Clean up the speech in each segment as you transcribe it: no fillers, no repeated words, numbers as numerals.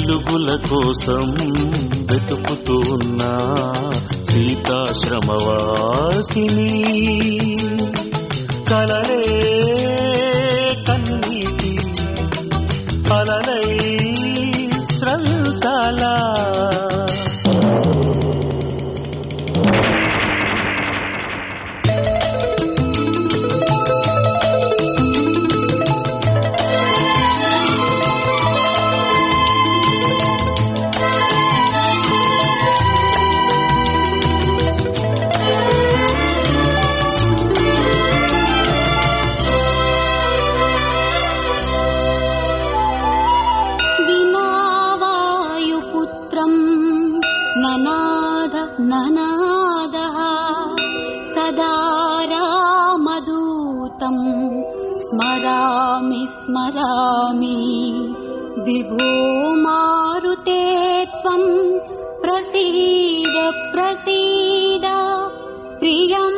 వెలుగుల కోసం వెతుకుతూ ఉన్న సీతాశ్రమవాసిని కలలే కన్నీటి అలలై స్రవించాలా ననాదః సదా రామదూతం స్మరామి స్మరామి విభో మారుతే త్వం ప్రసీద ప్రసీద ప్రియం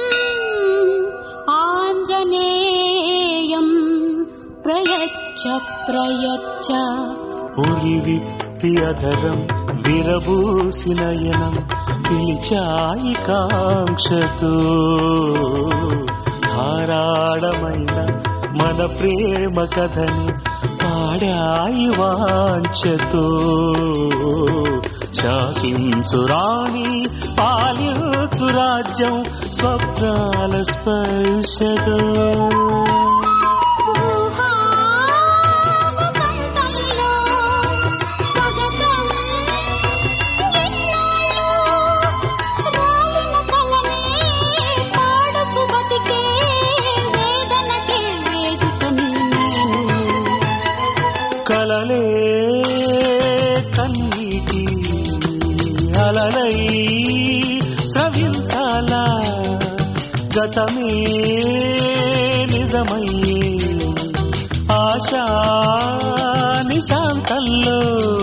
ఆంజనేయం ప్రయచ్చ ప్రయచ్చ పురి విప్పి అధరం విరబూసి నయనం పిలిచాయి కాంక్షతో ధారాళమైన మన ప్రేమ కథని పాడాయి వాంఛతో శాసించు రాణి పాలించు రాజ్యం స్వప్నాల స్పర్శతో కలలే కన్నీటి అలలై స్రవించాలా గతమే నిజమయ్యే ఆశా నిశాంతంలో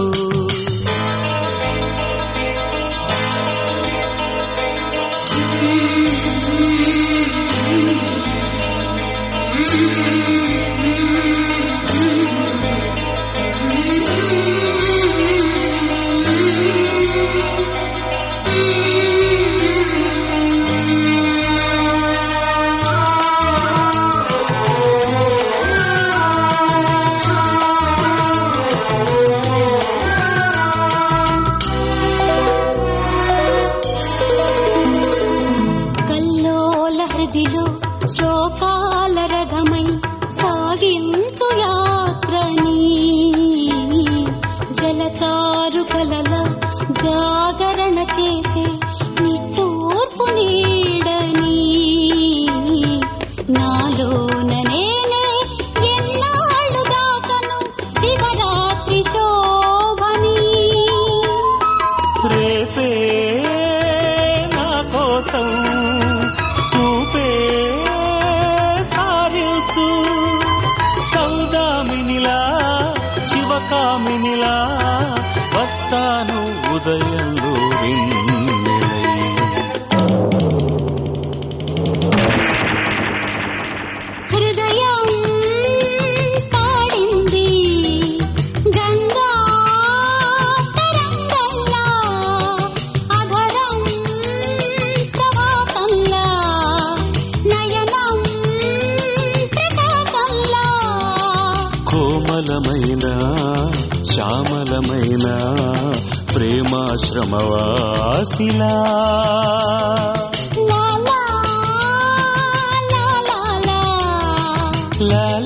శోకాల రథమై సాగించు యాత్రని జలతారు కలల జాగరణ చేసే నిట్టూర్పు నీడని నాలోన నేనే ఎన్నాళ్ళు దాకను శివరాత్రి శోభని రేపే నా కోసం చూపే సారించు సౌదామినిలా శివకామినిలా వస్తాను ఉదయంలో వెన్నెలై హృదయం పాడింది గంగా తరంగల్లా అధరం ప్రవాహంలా నయనం ప్రకాశంలా కోమలమైన శ్యామలమైన ప్రేమాశ్రమవాసిలా లా లా లా లా లా లా